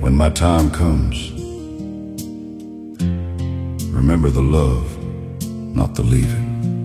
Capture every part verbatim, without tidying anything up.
When my time comes, remember the love, not the leaving.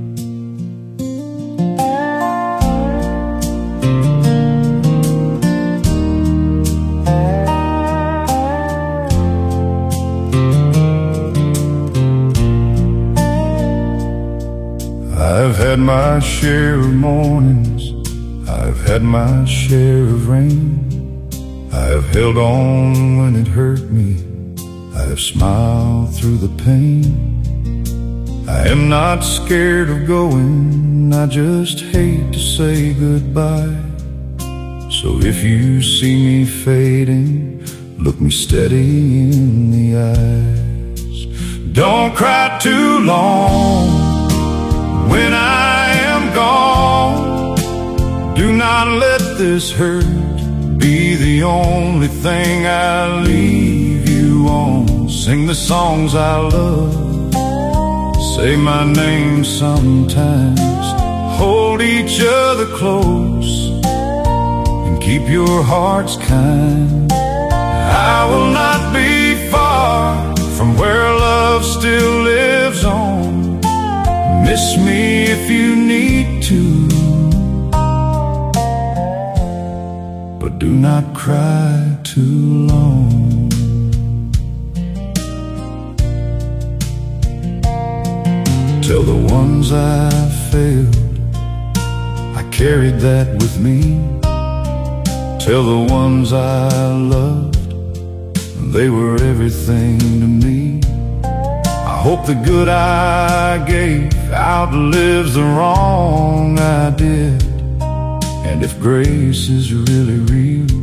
I've had my share of mornings, I've had my share of rain. I've held on when it hurt me, I've smiled through the pain. I am not scared of going, I just hate to say goodbye. So if you see me fading, look me steady in the eyes. Don't cry too long when I am gone. Do not let this hurt be the only thing I leave you on. Sing the songs I love, say my name sometimes. Hold each other close and keep your hearts kind. I will not be far from where love still lives on. Miss me if you need to, but do not cry too long. Tell the ones I failed, I carried that with me. Tell the ones I loved, they were everything to me. I hope the good I gave outlives the wrong I did. And if grace is really real,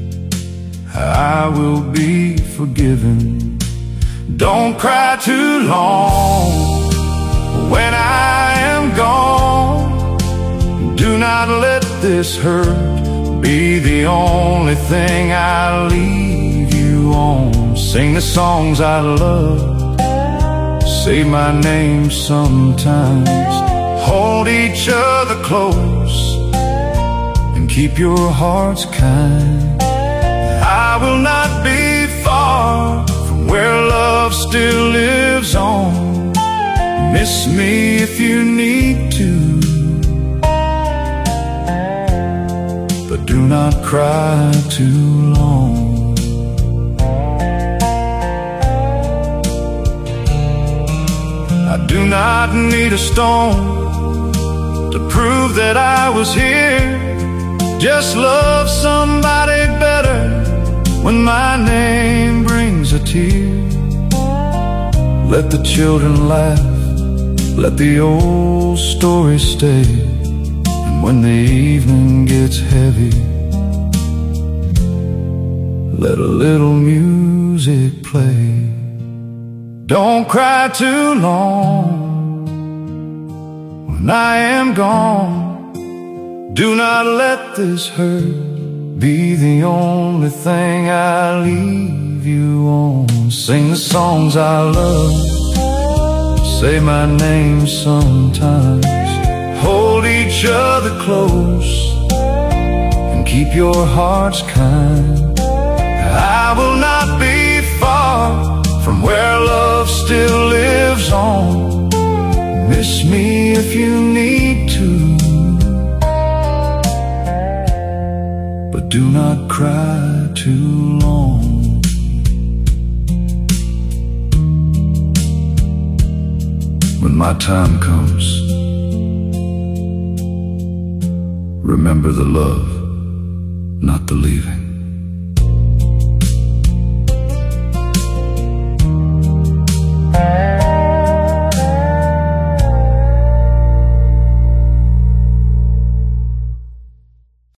I will be forgiven. Don't cry too long when I am gone. Do not let this hurt be the only thing I leave you on. Sing the songs I love, say my name sometimes. Hold each other close and keep your hearts kind. I will not be far from where love still lives on. Miss me if you need to, but do not cry too long. I do not need a stone to prove that I was here. Just love somebody better when my name brings a tear. Let the children laugh, let the old story stay. And when the evening gets heavy, let a little music play. Don't cry too long when I am gone. Do not let this hurt be the only thing I leave you on. Sing the songs I love, say my name sometimes. Hold each other close and keep your hearts kind. I will not be far from where love still lives on. Miss me if you need to, but do not cry too long. When my time comes, remember the love, not the leaving.